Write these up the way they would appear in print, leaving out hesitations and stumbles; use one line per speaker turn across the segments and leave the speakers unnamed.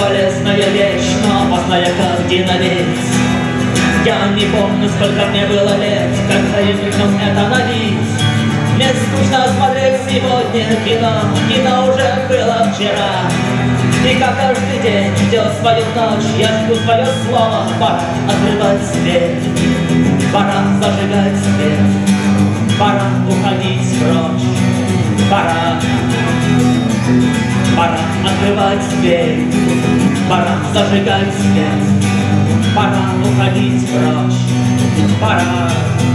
болезненная вещь, но опасная, как динамит. Я не помню, сколько мне было лет, когда я крикнул это на вид. Мне скучно смотреть сегодня кино, кино уже было вчера. И как каждый день ждет свою ночь, я жду свое слово. Пора открывать дверь, пора зажигать свет, пора уходить прочь, пора открывать дверь, пора зажигать свет, пора уходить прочь, пора.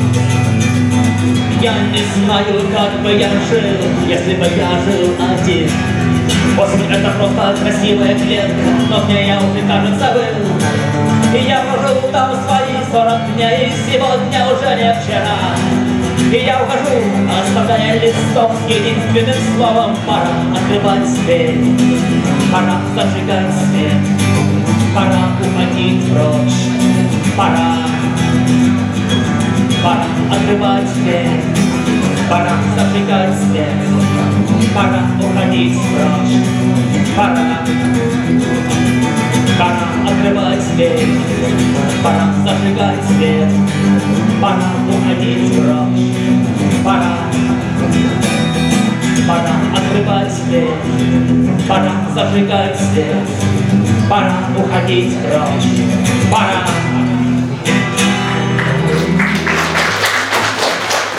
Я не знаю, как бы я жил, если бы я жил один. После это просто красивая клетка, но мне я уже, кажется, был. И я прожил там свои 40 дней, и сегодня уже не вчера. И я ухожу, оставляя листок с единственным словом. Пора открывать дверь, пора зажигать свет, пора уходить прочь, пора открывать дверь, пора зажигать свет, пора уходить прочь, пора открывать дверь, пора зажигать свет, пора уходить прочь, пора открывать дверь, пора зажигать свет, пора уходить прочь, пора